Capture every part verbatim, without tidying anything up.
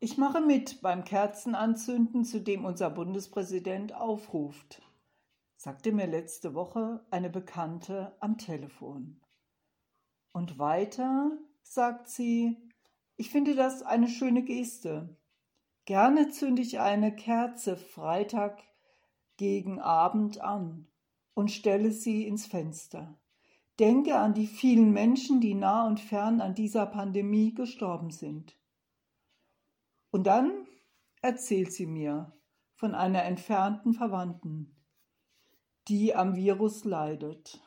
Ich mache mit beim Kerzenanzünden, zu dem unser Bundespräsident aufruft, sagte mir letzte Woche eine Bekannte am Telefon. Und weiter sagt sie, ich finde das eine schöne Geste. Gerne zünde ich eine Kerze Freitag gegen Abend an und stelle sie ins Fenster. Denke an die vielen Menschen, die nah und fern an dieser Pandemie gestorben sind. Und dann erzählt sie mir von einer entfernten Verwandten, die am Virus leidet.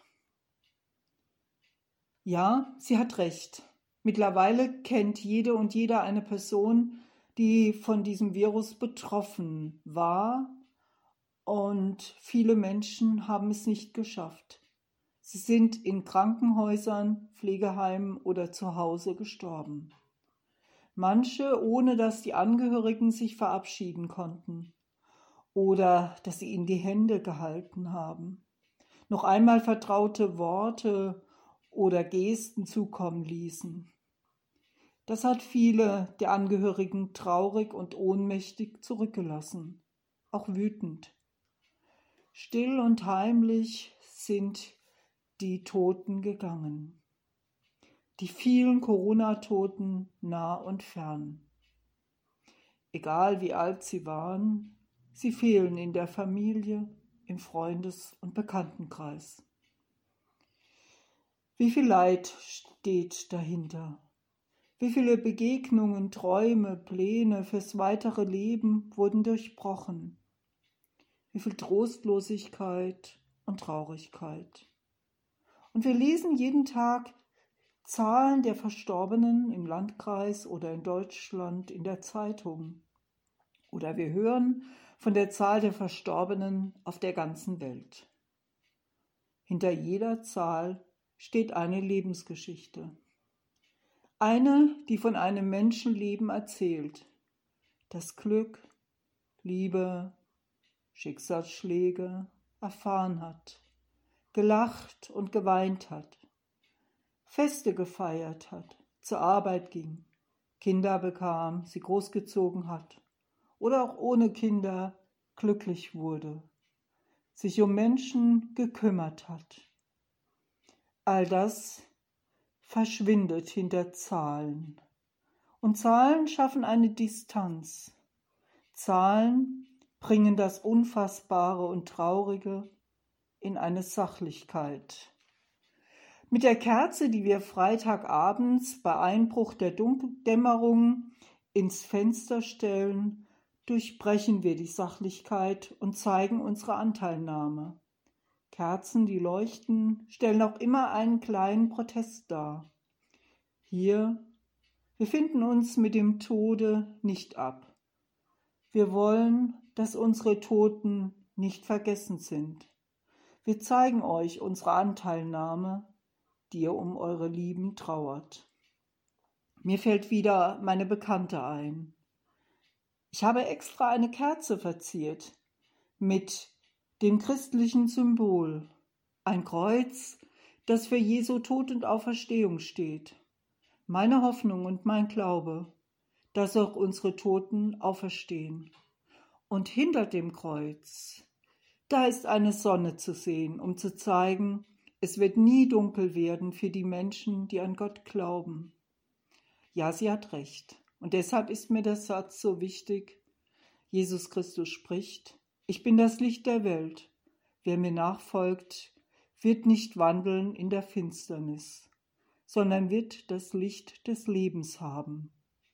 Ja, sie hat recht. Mittlerweile kennt jede und jeder eine Person, die von diesem Virus betroffen war, und viele Menschen haben es nicht geschafft. Sie sind in Krankenhäusern, Pflegeheimen oder zu Hause gestorben. Manche, ohne dass die Angehörigen sich verabschieden konnten oder dass sie ihnen die Hände gehalten haben, noch einmal vertraute Worte oder Gesten zukommen ließen. Das hat viele der Angehörigen traurig und ohnmächtig zurückgelassen, auch wütend. Still und heimlich sind die Toten gegangen. Die vielen Corona-Toten nah und fern. Egal wie alt sie waren, sie fehlen in der Familie, im Freundes- und Bekanntenkreis. Wie viel Leid steht dahinter? Wie viele Begegnungen, Träume, Pläne fürs weitere Leben wurden durchbrochen? Wie viel Trostlosigkeit und Traurigkeit? Und wir lesen jeden Tag Zahlen der Verstorbenen im Landkreis oder in Deutschland in der Zeitung. Oder wir hören von der Zahl der Verstorbenen auf der ganzen Welt. Hinter jeder Zahl steht eine Lebensgeschichte. Eine, die von einem Menschenleben erzählt, das Glück, Liebe, Schicksalsschläge erfahren hat, gelacht und geweint hat, Feste gefeiert hat, zur Arbeit ging, Kinder bekam, sie großgezogen hat oder auch ohne Kinder glücklich wurde, sich um Menschen gekümmert hat. All das verschwindet hinter Zahlen. Und Zahlen schaffen eine Distanz. Zahlen bringen das Unfassbare und Traurige in eine Sachlichkeit. Mit der Kerze, die wir Freitagabends bei Einbruch der Dämmerung ins Fenster stellen, durchbrechen wir die Sachlichkeit und zeigen unsere Anteilnahme. Kerzen, die leuchten, stellen auch immer einen kleinen Protest dar. Hier, wir finden uns mit dem Tode nicht ab. Wir wollen, dass unsere Toten nicht vergessen sind. Wir zeigen euch unsere Anteilnahme, die ihr um eure Lieben trauert. Mir fällt wieder meine Bekannte ein. Ich habe extra eine Kerze verziert mit dem christlichen Symbol, ein Kreuz, das für Jesu Tod und Auferstehung steht. Meine Hoffnung und mein Glaube, dass auch unsere Toten auferstehen. Und hinter dem Kreuz, da ist eine Sonne zu sehen, um zu zeigen, es wird nie dunkel werden für die Menschen, die an Gott glauben. Ja, sie hat recht. Und deshalb ist mir der Satz so wichtig. Jesus Christus spricht, ich bin das Licht der Welt. Wer mir nachfolgt, wird nicht wandeln in der Finsternis, sondern wird das Licht des Lebens haben.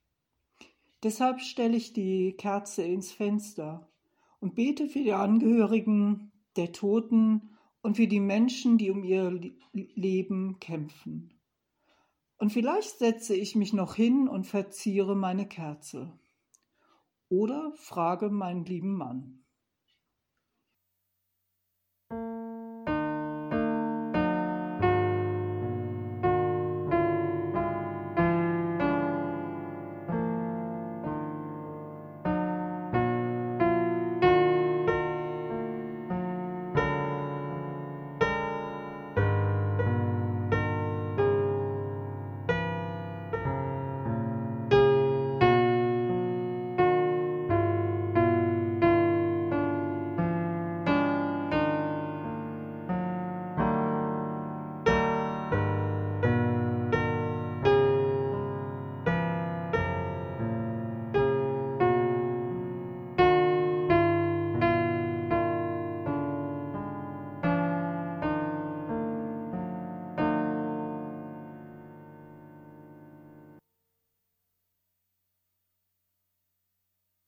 Deshalb stelle ich die Kerze ins Fenster und bete für die Angehörigen der Toten und für die Menschen, die um ihr Leben kämpfen. Und vielleicht setze ich mich noch hin und verziere meine Kerze oder frage meinen lieben Mann.